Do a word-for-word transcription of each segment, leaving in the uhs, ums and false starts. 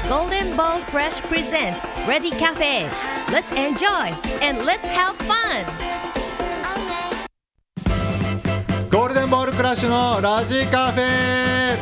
Golden Ball Fresh presents Ready Cafe. Let's enjoy and let's have fun. ゴールデンボールクラッシュのラジカフェ、イエ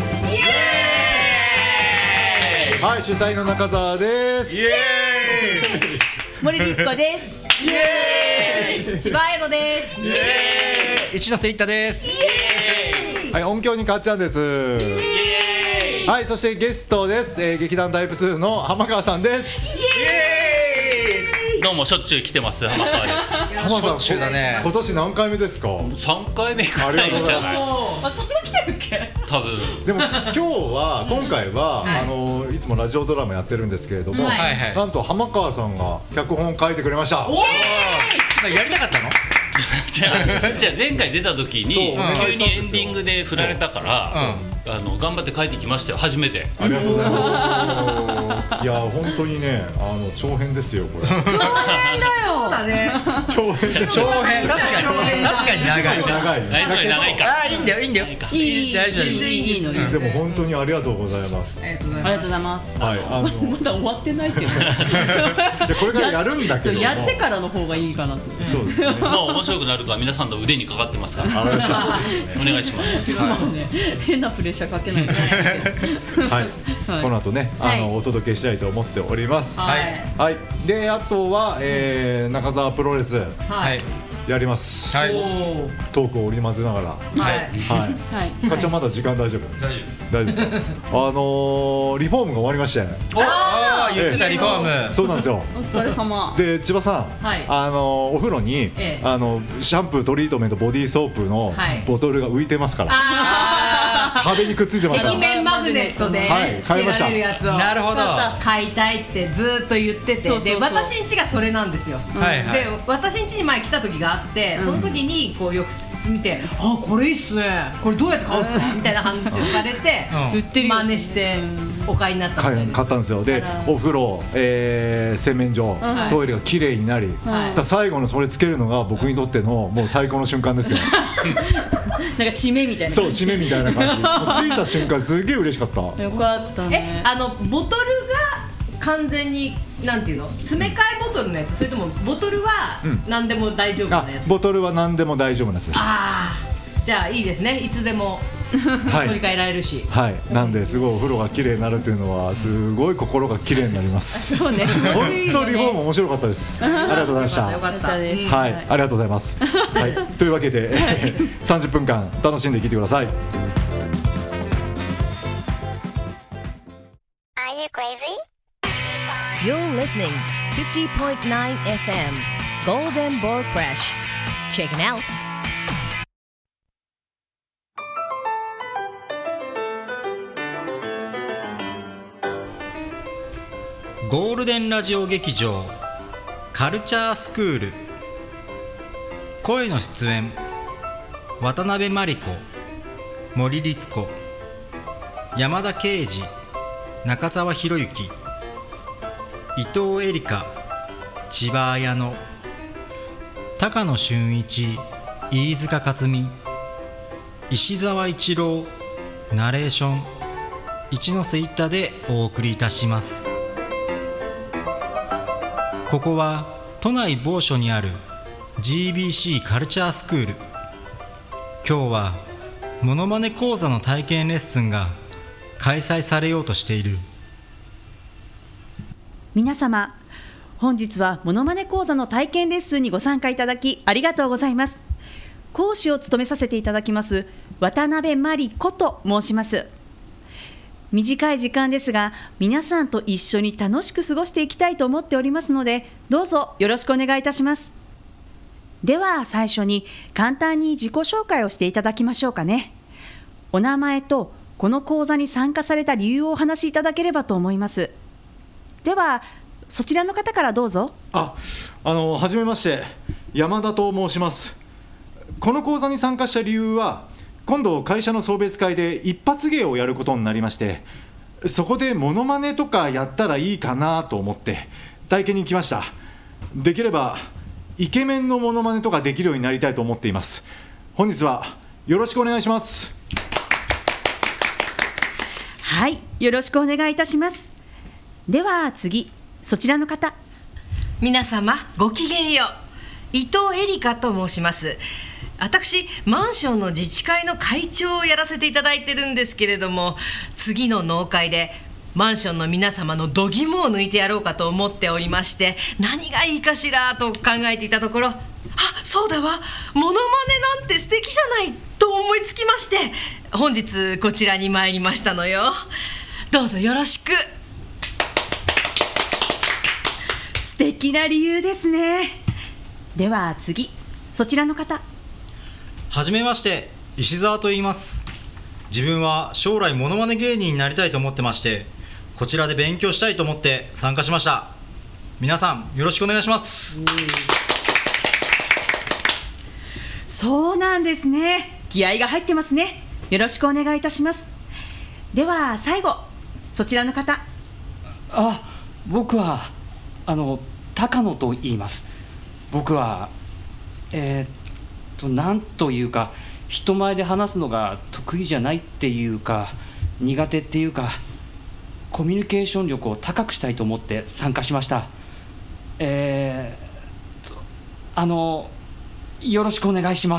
ーイ。はい、主催の中澤です。 イエーイ。 森律子です。 イエーイ。 千葉恵乃です。 イエーイ。一ノ瀬一太です。イエーイ。 はい、音響にかっちゃんです。イエーイ。はい、そしてゲストです、えー、劇団タイプツーの浜川さんです。イエーイ。どうもしょっちゅう来てます浜川です。 浜川さん、ね、今年何回目ですか？ さんかいめくらいじゃない。 あ、そんな来てるっけ？ 多分。 でも今日は今回は、うん、あのいつもラジオドラマやってるんですけれども、はい、なんと浜川さんが脚本を書いてくれました。 おー、やりたかったの？ じゃあ、じゃあ前回出た時に急にエンディングで振られたから、あの頑張って書いてきましたよ、初めて。 ありがとうございます。いや本当にね、あの長編ですよこれ。長編だよ。 そうだね。 長編長編確かに確かに長い長い長いか。 あ、いいんだよいいんだよ。 いいいい大丈夫いいいいのに。 でも本当にありがとうございます。 ありがとうございます。 はい、あのまだ終わってないけど。 これからやるんだけど。 やってからの方がいいかなと。 そうですね。 まあ面白くなるから皆さんの腕にかかってますから。お願いします。 変なプレッシャーかけないで。 はい、この後ね、あのお届けしたいと思っております。はい、はい、であとは、えー、中澤プロレス、はい、やります。はい、トークを織り交ぜながら、はいはい。かっちゃんまだ時間大丈夫？ 大丈夫。 大丈夫ですか？あのー、リフォームが終わりまして。 ああ、言ってたリフォーム。 そうなんですよ。 お疲れ様。 で千葉さん、あのお風呂にあのシャンプートリートメントボディーソープのボトルが浮いてますから。壁にくっついてますから。 壁面マグネットでつけられるやつをなるほど買いたいってずっと言ってて、で私ん家がそれなんですよ。で私ん家に前来た時があって、その時にこうよく見て、あ、これいいっすね、これどうやって買うんですかみたいな話をされて真似してお買いになったみたいです。 買ったんですよ。でお風呂、えー、洗面所、トイレが綺麗になり、最後のそれつけるのが僕にとってのもう最高の瞬間ですよ。 なんか締めみたいな。 そう、締めみたいな感じ。ついた瞬間すげえ嬉しかった。 よかったね。え、あのボトルが完全になんていうの、詰め替えボトルのやつ、それともボトルは何でも大丈夫なやつ？ ボトルは何でも大丈夫なやつです。 ああ、じゃあいいですね。いつでも取り替えられるし。はい。 なんですごいお風呂が綺麗になるというのはすごい心が綺麗になります。 そうね。 本当リフォーム面白かったです。ありがとうございました。 よかったです。 はい、ありがとうございます。はい。というわけでさんじゅっぷんかん楽しんで聞いてください。 You're listening fifty point nine エフエム Golden Ball Fresh. Check it out. ゴールデンラジオ劇場カルチャースクール。声の出演渡辺真理子、森律子、山田圭司、中澤博之、伊藤恵梨香、千葉綾乃、高野俊一、飯塚克美、石澤一郎、ナレーション一ノ瀬一太でお送りいたします。ここは都内某所にある ジービーシー カルチャースクール。今日はモノマネ講座の体験レッスンが開催されようとしている。 皆様、本日はモノマネ講座の体験レッスンにご参加いただきありがとうございます。講師を務めさせていただきます渡辺真理子と申します。短い時間ですが皆さんと一緒に楽しく過ごしていきたいと思っておりますので、どうぞよろしくお願いいたします。では最初に簡単に自己紹介をしていただきましょうかね。お名前とこの講座に参加された理由をお話しいただければと思います。ではそちらの方からどうぞ。 あ、あのはじめまして、山田と申します。この講座に参加した理由は、今度会社の送別会で一発芸をやることになりまして、そこでモノマネとかやったらいいかなと思って体験に来ました。できればイケメンのモノマネとかできるようになりたいと思っています。本日はよろしくお願いします。 はい、よろしくお願いいたします。 では次、そちらの方。 皆様ごきげんよう。伊藤恵梨香と申します。私マンションの自治会の会長をやらせていただいてるんですけれども、次の納会でマンションの皆様の度肝を抜いてやろうかと思っておりまして、何がいいかしらと考えていたところ、あ、そうだわ、モノマネなんて素敵じゃないと思いつきまして、本日こちらに参りましたのよ。どうぞよろしく。 素敵な理由ですね。では次、そちらの方。 はじめまして、石澤と言います。自分は将来モノマネ芸人になりたいと思ってまして、こちらで勉強したいと思って参加しました。皆さんよろしくお願いします。 そうなんですね。気合が入ってますね。よろしくお願いいたします。では最後、そちらの方。 あ、僕はあの高野と言います。僕はえー、っとなんというか、人前で話すのが得意じゃないっていうか、苦手っていうか、コミュニケーション力を高くしたいと思って参加しました。えー、とあのよろしくお願いします。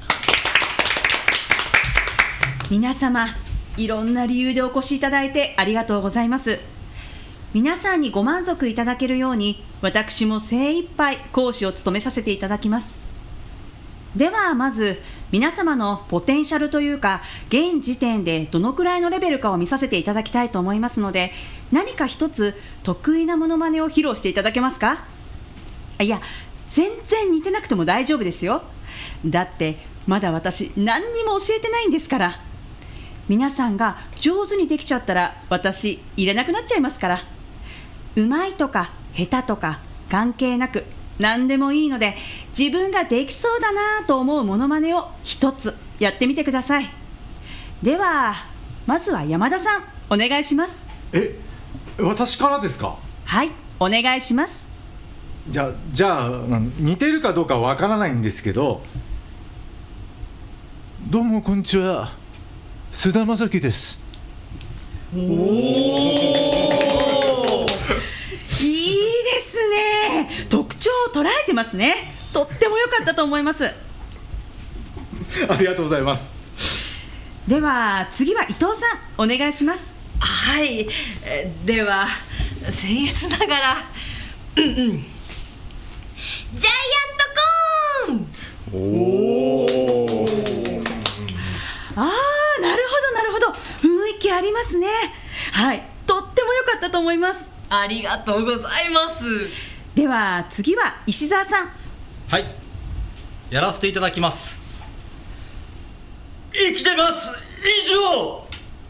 皆様、いろんな理由でお越しいただいてありがとうございます。皆さんにご満足いただけるように、私も精一杯講師を務めさせていただきます。ではまず、皆様のポテンシャルというか、現時点でどのくらいのレベルかを見させていただきたいと思いますので、何か一つ得意なモノマネを披露していただけますか？いや、全然似てなくても大丈夫ですよ。だってまだ私何にも教えてないんですから。皆さんが上手にできちゃったら私入れなくなっちゃいますから。うまいとか下手とか関係なく、何でもいいので、自分ができそうだなと思うモノマネを一つやってみてください。ではまずは山田さん、お願いします。 え、私からですか？ はい、お願いします。 じゃあ、じゃあ似てるかどうかわからないんですけど、どうもこんにちは、菅田将暉です。 おおいいですね。特徴を捉えてますね。とっても良かったと思います。 ありがとうございます。 では次は伊藤さん、お願いします。 はい、では僭越ながら、うんうん、ジャイアントコーン。 おお。 ああ、なるほどなるほど、雰囲気ありますね。はい、とっても良かったと思います。 ありがとうございます。 では次は石澤さん。 はい、やらせていただきます。生きてます、以上。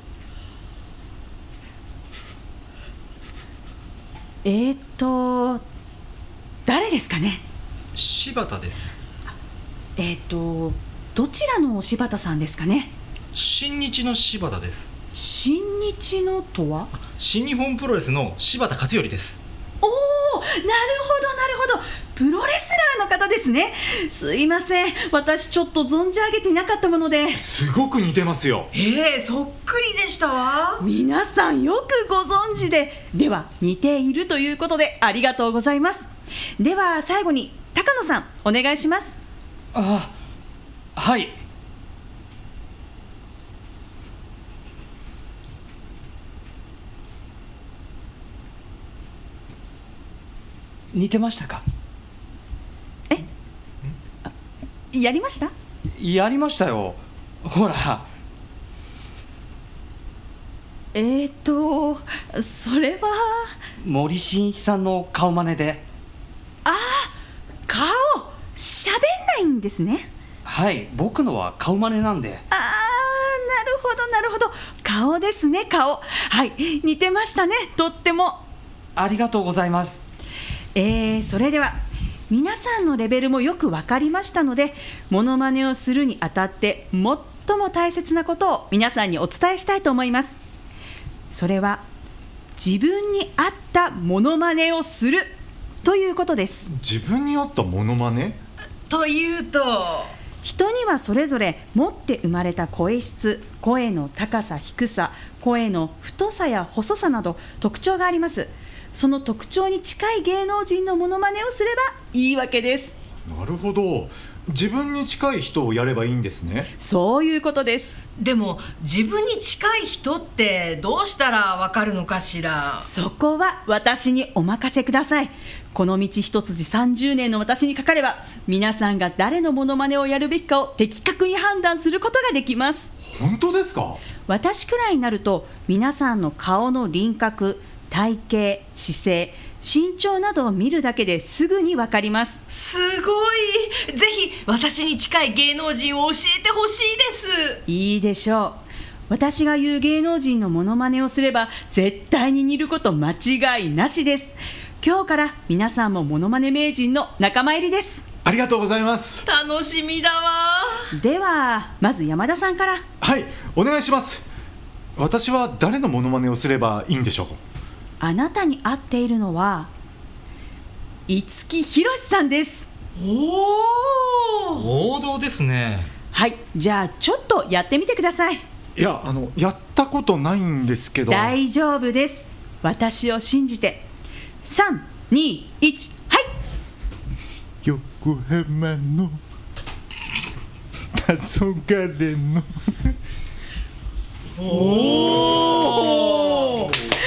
えーと誰ですかね？ 柴田です。 えーとどちらの柴田さんですかね？ 新日の柴田です。 新日のとは？ 新日本プロレスの柴田勝頼です。 おお、なるほどなるほど、プロレスラーの方ですね。すいません、私ちょっと存じ上げていなかったもので。 すごく似てますよ。 えー、そっくりでしたわ。 皆さんよくご存知で。では似ているということでありがとうございます。では最後に高野さん、お願いします。 あ、はい。似てましたか？ え？やりました？ やりましたよ。ほら。 えーとそれは森進一さんの顔真似で。 ああ、顔喋んないんですね。 はい、僕のは顔真似なんで。 ああ、なるほどなるほど、顔ですね、顔。はい、似てましたね、とっても。 ありがとうございます。 えー、それでは皆さんのレベルもよく分かりましたので、モノマネをするにあたって最も大切なことを皆さんにお伝えしたいと思います。それは自分に合ったモノマネをするということです。 自分に合ったモノマネというと、 人にはそれぞれ持って生まれた声質、声の高さ低さ、声の太さや細さなど特徴があります。その特徴に近い芸能人のモノマネをすればいいわけです。 なるほど、自分に近い人をやればいいんですね。 そういうことです。 でも自分に近い人ってどうしたらわかるのかしら。 そこは私にお任せください。この道一筋さんじゅうねんの私にかかれば、皆さんが誰のモノマネをやるべきかを的確に判断することができます。 本当ですか？ 私くらいになると、皆さんの顔の輪郭、体型、姿勢、身長などを見るだけですぐにわかります。 すごい。ぜひ私に近い芸能人を教えてほしいです。 いいでしょう。私が言う芸能人のモノマネをすれば絶対に似ること間違いなしです。今日から皆さんもモノマネ名人の仲間入りです。 ありがとうございます。 楽しみだわ。 ではまず山田さんから。 はい、お願いします。私は誰のモノマネをすればいいんでしょう？ あなたに合っているのは五木ひろしさんです。 おお、王道ですね。 はい、じゃあちょっとやってみてください。 いや、あのやったことないんですけど。 大丈夫です。私を信じて。さん、に、いち、はい。 横浜の黄昏のおお、素晴らしいですね。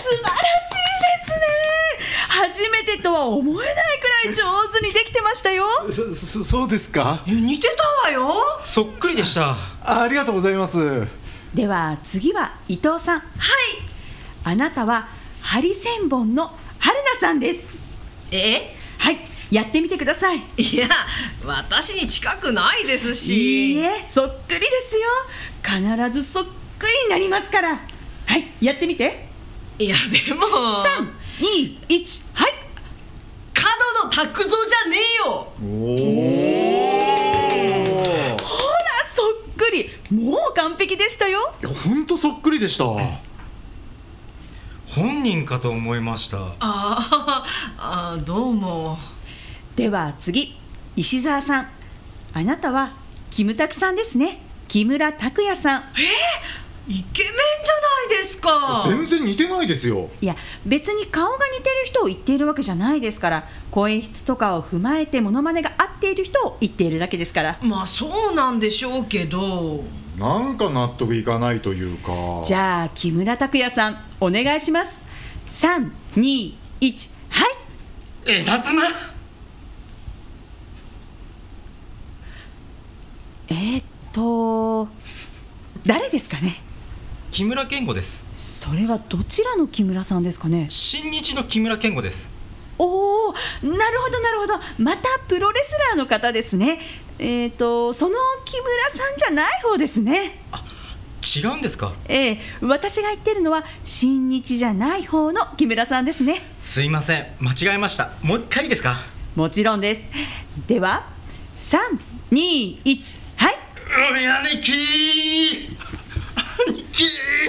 初めてとは思えないくらい上手にできてましたよ。 そ, そ, そうですか？ 似てたわよ。 そっくりでした。 あ, ありがとうございます。 では次は伊藤さん。はい。あなたはハリセンボンの春菜さんです。 え？ はい、やってみてください。 いや、私に近くないですし。 いいえ、そっくりですよ。必ずそっくりになりますから。はい、やってみて。 いやでもさん、に、いち、はい。 角野卓造じゃねえよ。 おお、ほらそっくり。もう完璧でしたよ。 いや、ほんとそっくりでした。 本人かと思いました。 ああ、どうも。 では次、石澤さん。あなたはキムタクさんですね。木村拓哉さん。 えー、イケメンじゃないですか。 全然似てないですよ。 いや、別に顔が似てる人を言っているわけじゃないですから、声質とかを踏まえてモノマネが合っている人を言っているだけですから。 まあそうなんでしょうけど、 なんか納得いかないというか。 じゃあ木村拓哉さん、お願いします。さん、に、いち、はい。 枝妻。 えー、っと誰ですかね？ 木村健吾です。 それはどちらの木村さんですかね？ 新日の木村健吾です。 おお、なるほどなるほど。またプロレスラーの方ですね。えー、っとその木村さんじゃない方ですね。 あ、違うんですか？ ええ、私が言ってるのは新日じゃない方の木村さんですね。 すいません、間違えました。もう一回いいですか？ もちろんです。ではさん、に、いち、はい。 おい兄貴兄貴。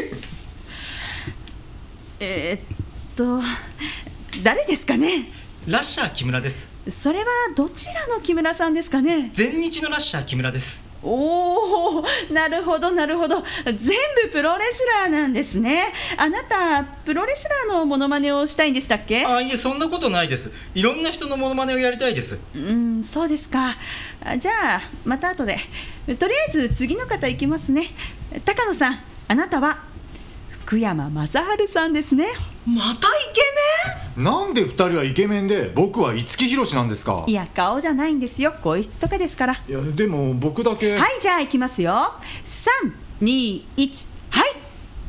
えー、っと誰ですかね？ ラッシャー木村です。 それはどちらの木村さんですかね？ 全日のラッシャー木村です。 おお、なるほどなるほど。全部プロレスラーなんですね。あなたプロレスラーのモノマネをしたいんでしたっけ？ あ、いえ、そんなことないです。いろんな人のモノマネをやりたいです。 うん、そうですか。じゃあまた後で。とりあえず次の方いきますね。高野さん、あなたは福山雅治さんですね。 またイケメン？ なんでふたりはイケメンで僕は五木ひろしなんですか？ いや、顔じゃないんですよ。声質とかですから。 いや、でも僕だけ。 はい、じゃあいきますよ。さん、に、いち、はい。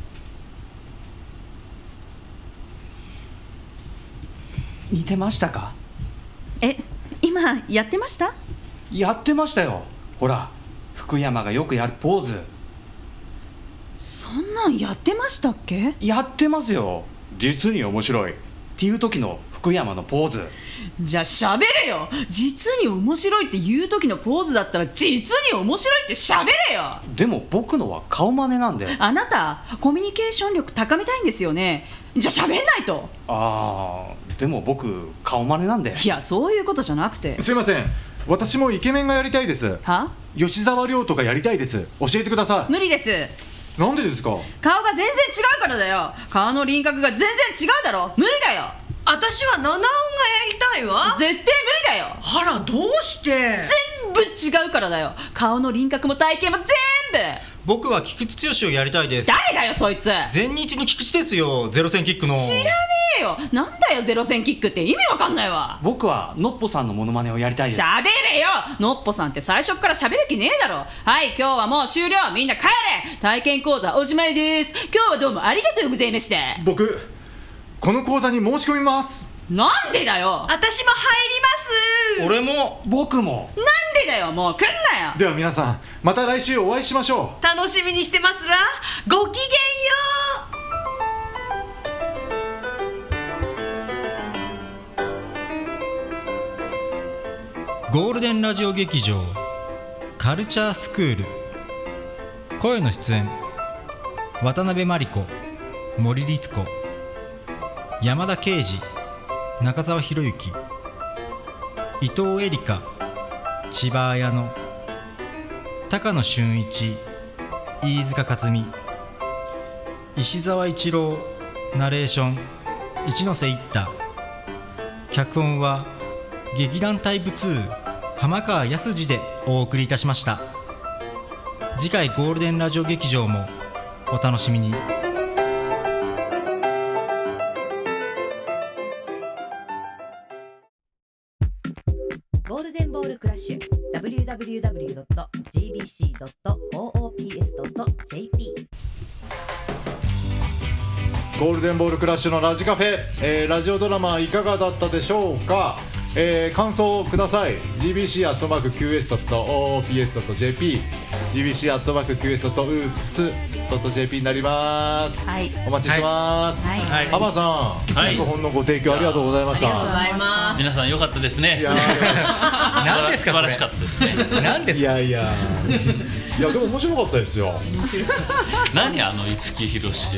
似てましたか？ え、今やってました？ やってましたよ。ほら、福山がよくやるポーズ。 そんなんやってましたっけ？ やってますよ。実に面白いっていう時の福山のポーズ。 じゃあ喋れよ。実に面白いっていう時のポーズだったら実に面白いって喋れよ。 でも僕のは顔真似なんで。 あなたコミュニケーション力高めたいんですよね。じゃあ喋んないと。 ああ、でも僕顔真似なんで。 いや、そういうことじゃなくて。 すいません、 私もイケメンがやりたいです。 は？ 吉沢亮とかやりたいです。教えてください。 無理です。 なんでですか？ 顔が全然違うからだよ。顔の輪郭が全然違うだろ。無理だよ。 私は七音がやりたいわ。 絶対無理だよ。 あら、どうして？ 全部違うからだよ。顔の輪郭も体型も全部。 僕は菊池剛をやりたいです。 誰だよそいつ。 全日の菊池ですよ、ゼロ戦キックの。 知らねえよ。なんだよゼロ戦キックって意味わかんないわ。 僕はのっぽさんのモノマネをやりたいです。 喋れよ。のっぽさんって最初から喋る気ねえだろ。はい、今日はもう終了。みんな帰れ。体験講座おしまいです。今日はどうもありがとうございました。 僕この講座に申し込みます。 なんでだよ。 私も入ります。 俺も。 僕も。 なんでだよ。もう来んなよ。 では皆さんまた来週お会いしましょう。 楽しみにしてますわ。ごきげんよう。ゴールデンラジオ劇場カルチャースクール。声の出演渡辺真理子、森律子、山田圭司、中澤博之、伊藤恵梨香、千葉彩乃、高野俊一、飯塚克美、石澤一郎。ナレーション一ノ瀬一太。脚本は劇団タイプツー浜川康二でお送りいたしました。次回ゴールデンラジオ劇場もお楽しみに。 ゴールデンボールクラッシュ ダブリューダブリューダブリュードットジービーシードットオーオーピーエスドットジェーピー。 ゴールデンボールクラッシュのラジカフェ、えー、ラジオドラマいかがだったでしょうか。えー、感想をください。 ジービーシーアットマークキューエスドットオーオーピーエスドットジェーピー ジービーシーアットマークキューエスドットウープスドットジェーピー になります、はい、お待ちしてます。 はいはい、 浜さん、はい、脚本のご提供ありがとうございました。 ありがとうございます。 皆さん良かったですね。 いや何ですか素晴らしかったですね。 何ですか。 いやいやいやでも面白かったですよ。 何あの五木ひろし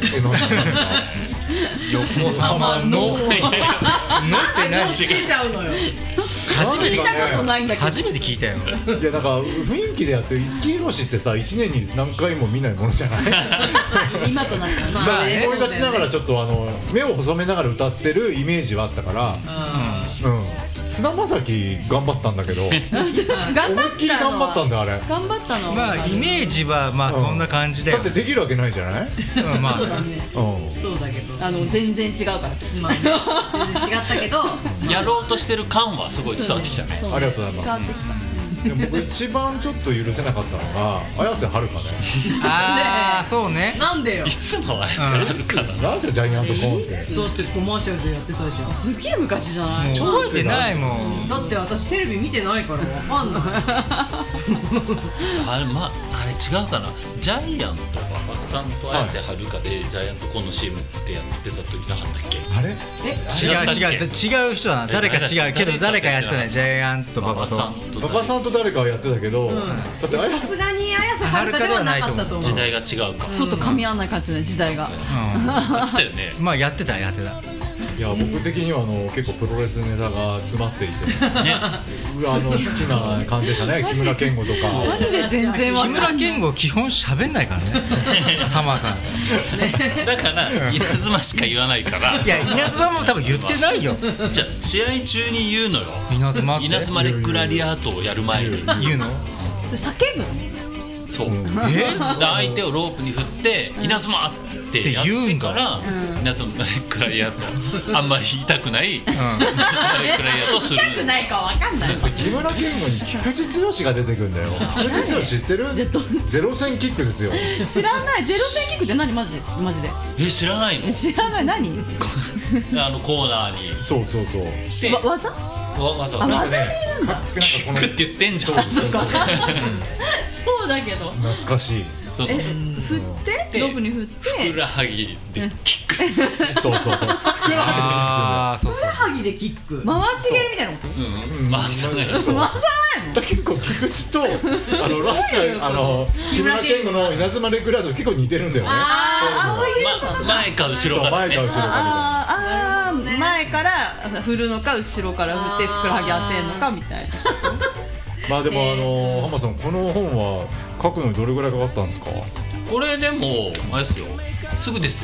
横浜のいやいやって何。 出ちゃうのよ。 初めて聞いたことないんだけど。 初めて聞いたよ。 いやなんか雰囲気でやって五木ひろしってさいちねんに何回も見ないものじゃない。 今となったら、ままああね、 思い出しながらちょっとあの目を細めながら歌ってるイメージはあったから、うんうん、菅田将暉頑張ったんだけど頑張ったの。 思いっきり頑張ったんだよあれ。 頑張ったの。 まあイメージはまあそんな感じだよ。 だってできるわけないじゃない。 うん、まあそうだね。 そうだけど、 あの全然違うから。 まあ、全然違ったけどやろうとしてる感はすごい伝わってきたね。 ありがとうございます。でも僕一番ちょっと許せなかったのが綾瀬はるかね。 ああそうね。 なんでよ。 いつの綾瀬はるかだ。 なんでジャイアントコーンって。 だってコマーシャルでやってたじゃん。 すげえ昔じゃない。 覚えてないもん。 だって私テレビ見てないからわかんない。 あれまあれ違うかな。ジャイアント馬場さんと綾瀬はるかでジャイアントコーンの シーエム ってやってた時なかったっけ。 あれ？ 違う違う違う人だな。誰か違うけど誰かやってたね。ジャイアント馬場と馬場さんと誰かはやってたけど、だってさすがに綾瀬はるかではなかったと思う。 時代が違うか。 ちょっと噛み合わない感じですね、時代が。 やってたよね。 まあやってたやってた。 いや僕的にはあの結構プロレスネタが詰まっていて、ね、あの好きな感じでしたね。木村健吾とか。 マジで全然わかんない。 木村健吾基本喋んないからね。浜さん。 だから稲妻しか言わないから。 いや稲妻も多分言ってないよ。 じゃあ試合中に言うのよ。 稲妻って。 稲妻レクラリアートをやる前に言うの。 叫ぶの？ そう。え？相手をロープに振って稲妻ってやってから稲妻レクラリアートあんまり痛くない稲妻レクラリアートする。 痛くないかわかんない。 木村健吾に菊池剛が出てくるんだよ。菊池剛知ってる？ゼロ戦キックですよ。 知らない。ゼロ戦キックって何マジマジで？ え知らないの？ 知らない。何？ あのコーナーに。 そうそうそう。 わ技？ わ技。 あ技で言うんだ。 キックって言ってんじゃん。 そうか。そうだけど。 懐かしい。 え振ってロープに振ってふくらはぎでキック。 そうそうそう。ふくらはぎでキックするんだよ。 ふくらはぎでキック。 回し蹴りみたいなこと？ うん。回さない。 回さないの？ だ結構菊池とあのラッシャーあの木村健吾の稲妻レクラート結構似てるんだよね。 ああそういうことか。 前か後ろか。 前か後ろか。 ああ前から振るのか後ろから振ってふくらはぎ当てんのかみたいな。 まあでもあの浜さん、この本は書くのにどれぐらいかかったんですか？ これでもあれですよ、すぐですよ。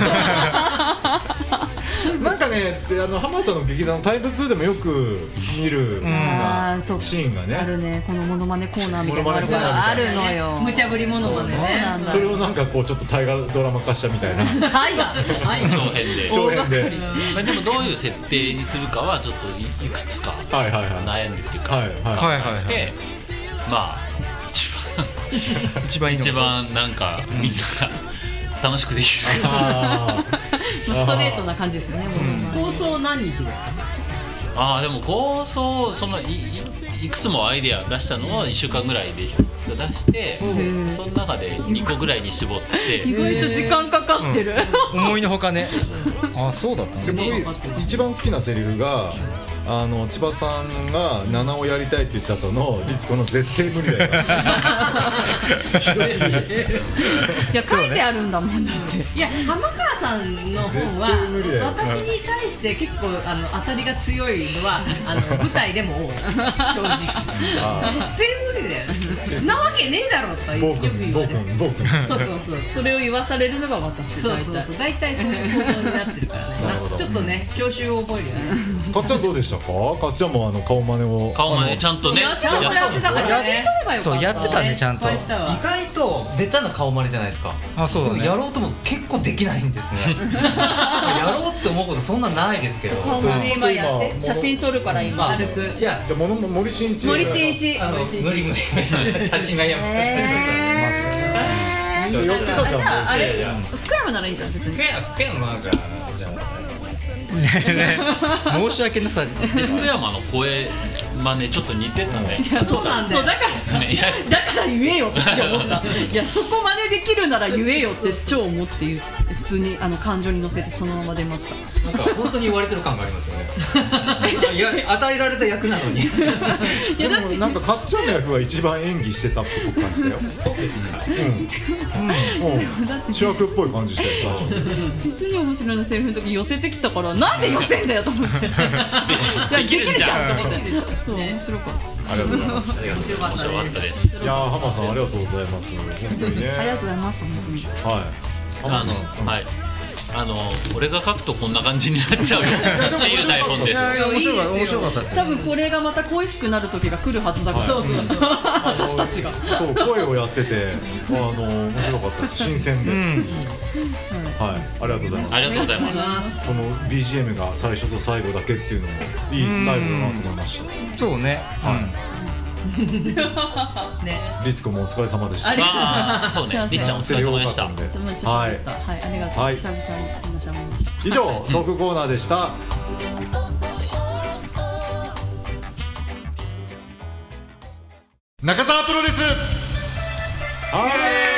なんかね、あの浜田の劇団のタイプツーでもよく見るあーそうシーンがねあるね、このモノマネコーナーみたいなのモノマネコーナーみがあたいなるのよ。 無茶ぶりものまでね。 そうなんだそれをなんかこうちょっと大河ドラマ化したみたいなはいが長編で。 長編でまあでもどういう設定にするかはちょっといいくつかはいはいはい悩んでっていうかはいはい考えて、まあ一番一番いいの一番なんかみんなが楽しくできる。 あストレートな感じですよね。モノマネ構想何日ですか？ ああでも構想そのい い, いくつもアイデア出したのをいっしゅうかんぐらいで出してその中でにこぐらいに絞って意外と時間かかってる。 思いのほかね。あ、そうだったーでね。 僕一番好きなセリフがあの千葉さんが七をやりたいって言った後の律子の絶対無理だよいや書いてあるんだもんだって。 いや浜川さんの本絶対無理だよは私に対して結構あの当たりが強いのはあの舞台でも多い正直。 あ絶対無理だよ。なわけねえだろとかよ暴く言君暴われる。 君暴君そうそうそう。 それを言わされるのが私。 そうそうそう。大体そういう構造になってるからね。 なるほどまあちょっとね教習を覚えるよね。 かっちゃんどうでしたか？かっちゃんもあの顔真似を顔までちゃんとねやちゃんとやってたから写真撮ればよかった。 そうやってたねちゃんと。 失敗したわ意外とベタな顔まねじゃないですか。 あ、そうだね。 でもやろうとも結構できないんですね。やろうって思うことそんなないですけど。 顔まね今やっ今て写真撮るから今歩く。 いやじゃあもの森進一森進一。 あの無理無理写真が嫌みたい寄ってたじゃん。 じゃああれいやいや福山ならいいんじゃん別に。 な。けどなんかじゃあ申し訳なさ。 福山の声真似ちょっと似てたね。 いやそうなんだよ。そうだからさ。 ねいやだから言えよって思った。いやそこ真似できるなら言えよって超思って言う普通にあの感情に乗せてそのまま出ました。 なんか本当に言われてる感がありますよね。いや与えられた役なのに。 でもなんかかっちゃんの役が一番演技してたっぽく感じたよ。そうですね。うん。うん。主役っぽい感じしたよ。 実に面白いなセリフの時寄せてきたからなんで寄せんだよと思って。いやできるじゃんと思って。そう面白かった。 ありがとうございます。 面白かったです。 いやー浜さんありがとうございます。本当にね。 ありがとうございました本当に。 はい。 あのはい。あの俺が書くとこんな感じになっちゃうよっていう台本です。 面白かった面白かったですよ。 多分これがまた恋しくなる時が来るはずだから。 はいそうそうそう。私たちが。 そう声をやっててあの面白かったです。新鮮で。 うん。 はい。ありがとうございます。 ありがとうございます。 この ビージーエム が最初と最後だけっていうのもいいスタイルだなと思いました。 そうね。 はい。律子もお疲れ様でした。 ありがとうああそうね。りっちゃんお疲れ様でした。 んですみません。 ははいい。はい、ありがとう。 はい久々に話し合いました。 以上トークコーナーでした。中澤プロレス。はい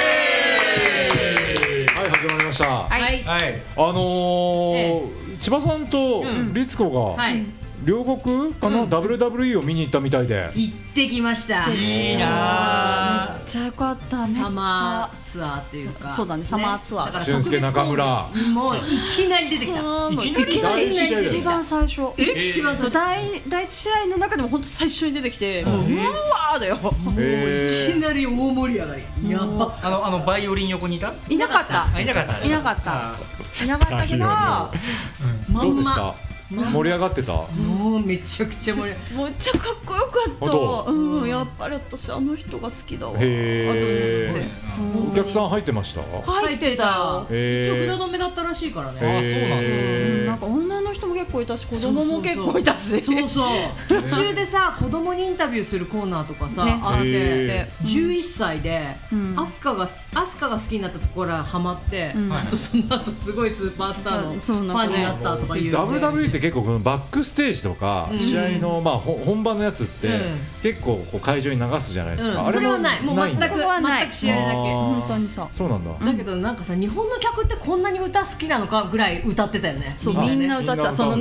はい始まりました。 はい。 はい。 あのー千葉さんと律子がはい。 両国かな ダブリューダブリューイー を見に行ったみたいで。 行ってきました。 いいなめっちゃ良かった。めっちサマゃ。 ーツアーというか。 そうだねサマーツアーだから俊介中村。 もういきなり出てきた。 あーもういいきなりきなり第一試合だよ一番最初。 え一番そう第第一試合の中でも本当最初に出てきて、もううわーだよ。 へいきなり大盛り上がり。やば。 あのあのバイオリン横にいた？ いなかった。 あいなかった。 いなかった。いなかったけど、 どうでした？盛り上がってた？ もうめちゃくちゃ盛り上がり。 めっちゃかっこよか本った。 当うん、やっぱり私あの人が好きだわ。 へーあと思ってお客さん入ってました？ 入ってた。 へー一応札止めだったらしいからね。 へーなんか女の人も結構いたし子供も結構いたし。 そうそう。途中でさ子供にインタビューするコーナーとかさ、 ねあってへじゅういっさいでうんアスカがアスカが好きになったところからハマって、 うんあとその後すごいスーパースターのそうフなんかねァンになったとかいう。 ダブリューダブリューイー って結構このバックステージとかうん試合のまあほ本番のやつってうん結構こう会場に流すじゃないですか。 うん、 あれもそれはない。もう全くないんだ。 それはない全く試合だけ。 あー本当にさ。 そうなんだ。 だけどなんかさ日本の客ってこんなに歌好きなのかぐらい歌ってたよね。 そうあみんな歌ってた。その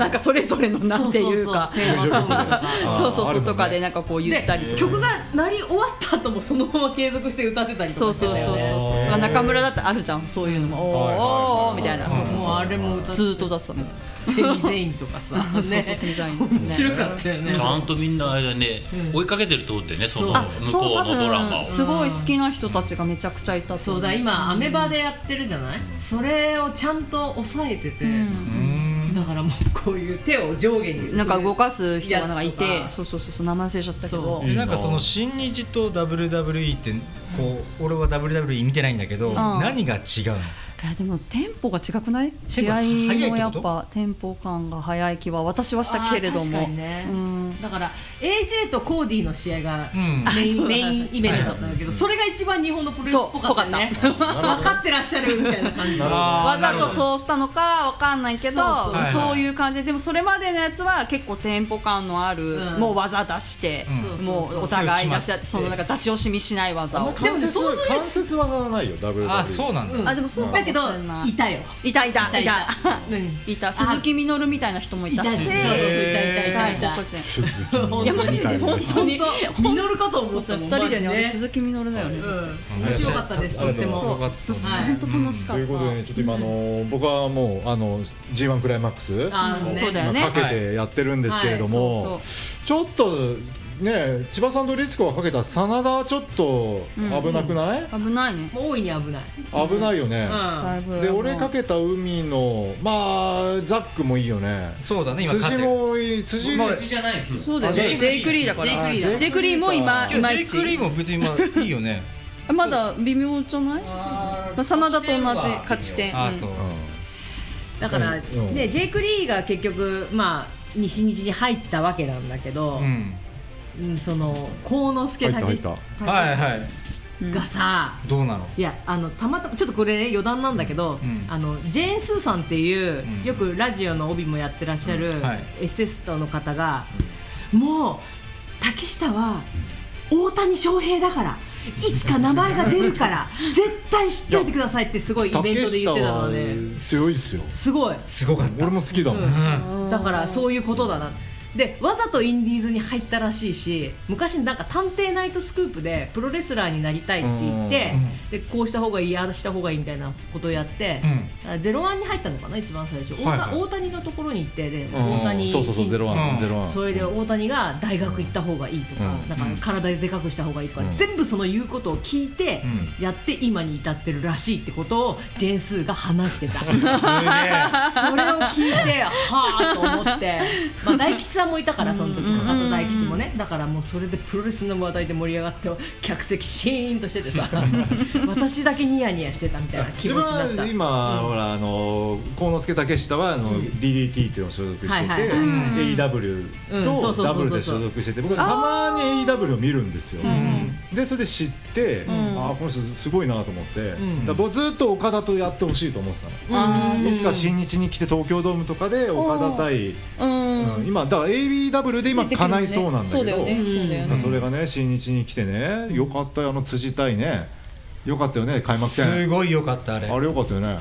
なんかそれぞれのなんていうかそうそうそうとかでなんかこう言ったりとか曲が鳴り終わった後もそのまま継続して歌ってたりとかしてたよね。 そうそうそうそう中村だってあるじゃんそういうのもおーおーみたいなそうそうそうあれも歌ってずーっと歌ってたみたいなセミゼインとかさそうそうセミゼイン面白かったよね。 ちゃんとみんな間ね追いかけてると思ってねそのあ向そう多こうのドラマを。 分すごい好きな人たちがめちゃくちゃいたそうだ今アメバでやってるじゃない。それをちゃんと抑えててだからもうこういう手を上下になんか動かす人がなんかいてそうそうそう名前忘れちゃったけどなんかその新日と ダブリューダブリューイー ってこう俺は ダブリューダブリューイー 見てないんだけど何が違うの？ いやでもテンポが違くない試合もやっぱテンポ感が速い気は私はしたけれども、 ねうん、 だから エージェー とコーディの試合がうんメイン、メインイベントだったんだけどそれが一番日本のプロレスっぽかったよね。分かってらっしゃるみたいな感じわざとそうしたのかわかんないけどそうそうはいはいそういう感じででもそれまでのやつは結構テンポ感のある、 うんもう技出して、 うんもうお互い出し合ってそのなんか出し惜しみしない技を関節関節技はないよ ダブリューダブリューイー。 あそうなんだ、 うんあでもそうかもしれだけどないいたよいたいたいたいいたたうんいた鈴木みのるみたいな人もいたしいたしそうそういたいたいたいた外国人鈴木いやマジで本当にミノルかと思ったもん二人でねあれマジ鈴木みのるだよねうん面白かったですとってもそうはい本当楽しかったということでねちょっと今あの僕はもうあの ジーワン クライマックスあのねそうだよねかけてやってるんですけれどそうもちょっとね千葉さんとリスコがかけた真田ちょっと危なくない？ 危ないねもう大いに危ない危ないよね。 だいぶで俺かけた海のまあザックもいいよね。 そうだね今勝辻ってるもいい辻まあじゃないですよ。 そうだよねジェイクリーだからジェイクリーだジェイクリーも今いやジェイいまいちクリーも別にまあいいよねまだ微妙じゃない真田と同じ勝ち点うんあそうだからうんねジェイク・リーが結局まあ西日に入ったわけなんだけどうんうんその幸之助入った入っ武はいはいがさどうなのいやあのたまたまちょっとこれね余談なんだけど、 うんあのジェーン・スーさんっていう、 うんよくラジオの帯もやってらっしゃる、 うんはいエステストの方が、もう竹下は大谷翔平だからいつか名前が出るから絶対知っておいてくださいってすごいイベントで言ってたので強いですよ。 すごい、 すごかった俺も好きだもん。 うんだからそういうことだなでわざとインディーズに入ったらしいし昔なんか探偵ナイトスクープでプロレスラーになりたいって言ってでこうした方がいいああした方がいいみたいなことをやってあゼロワンに入ったのかな一番最初、 はいはい大谷のところに行ってでうん大谷そうそうそうゼロワンゼロワン。 それで大谷が大学行った方がいいとか、 うんなんか体でかくした方がいいとか、 うん全部その言うことを聞いてうやって今に至ってるらしいってことをジェーンスーが話してたすげえそれを聞いてはあと思ってまあ大吉さんもいたからその時あと大吉もねだからもうそれでプロレスの話題で盛り上がって客席シーンとしててさ私だけニヤニヤしてたみたいな気自分持ちだったは今、ほらあの幸之助武下はあの、 うんディーディーティー っていうのを所属してて、 はいはいはいエーイーダブリューうんそうそうそうそうとダブルで所属してて僕はたまに エーイーダブリュー を見るんですよ、 んでそれで知って、 んああこの人すごいなと思って、 んだから僕ずっと岡田とやってほしいと思ってたの、 あーいつか新日に来て東京ドームとかで岡田対、 うんうん今だから エーイーダブリュー で今叶いそうなんだけどそうだよねそうだよねだからそれがね新日に来てねよかったよあの辻対ねよかったよね開幕戦すごい良かったあれあれよかったよね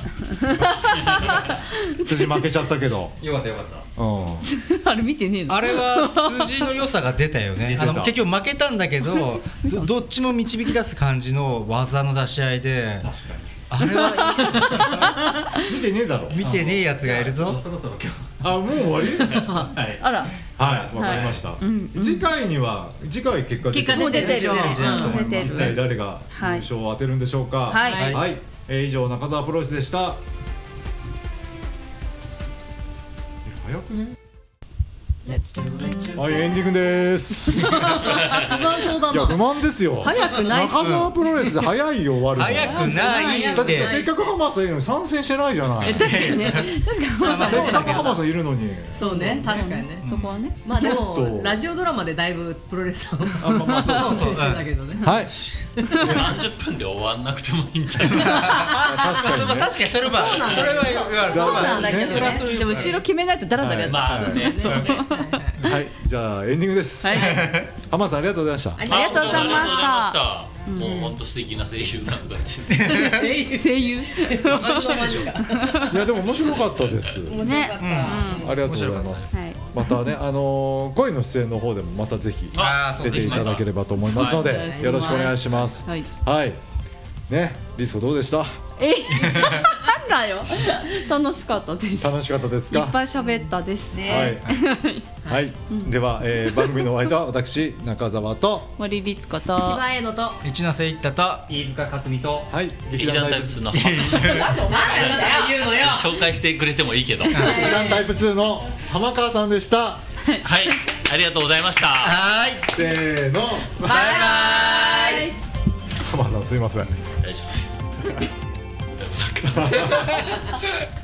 辻負けちゃったけど、 よかったよかったうん、 あれ見てねえのあれは辻の良さが出たよね出てたあの結局負けたんだけどどどっちも導き出す感じの技の出し合いであれは見てねえだろ見てねえやつがいるぞそろそろ今日あもう終わりはいあらはいわかりました、 うんうん次回には次回結果出て結果もう出てる出てるねと思います出てる一体誰が優はい勝を当てるんでしょうかはいはい、えー以上中澤プロレスでしたえ早くねはいエンディングですい不満そうだや不な満ですよ早くないし中澤プロレス早いよ終わるの早くないだっっててせっかく浜田さんいるのに参戦してないじゃない確かにね確かにまあせっかく浜田さんいるのにそうね確かにねそこはねまあでちょっともラジオドラマでだいぶプロレスをあまあまあそうそうそうしてたけどねはいさんじゅっぷんで終わんなくてもいいんじゃない確まあかにね確かにそれはそれは言われるそうなんだけどねねでも後ろ決めないとダラダラやっちゃまあねそうねはいじゃあエンディングですはい浜田さんありがとうございましたありがとうございましたありがとうございましたもう本当素敵な声優さんたち声優いやでも面白かったですね、 ありがとうございます。またね、あの声の出演の方でもまたぜひ出ていただければと思いますので、よろしくお願いします。はい、ね、リスコどうでした？ え、なんだよ。楽しかったです。 楽しかったですか？ いっぱい喋ったですね。 はい。はい。では、えー、番組のお相手は私中澤と森律子と一番えのと一ノ瀬一太と飯塚克美と、 はい、 劇団タイプツーの紹介してくれてもいいけど、劇団タイプツーの浜川さんでした。はい、 ありがとうございました。 はい、せーの、 バイバイ。 浜川さんすいません。 大丈夫。